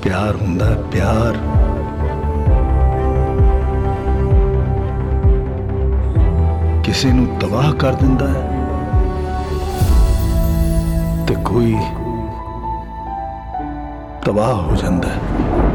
ਪਿਆਰ ਹੁੰਦਾ ਹੈ, ਪਿਆਰ। ਕਿਸੇ ਨੂੰ ਤਬਾਹ ਕਰ ਦਿੰਦਾ ਹੈ ਤੇ ਕੋਈ ਤਬਾਹ ਹੋ ਜਾਂਦਾ ਹੈ।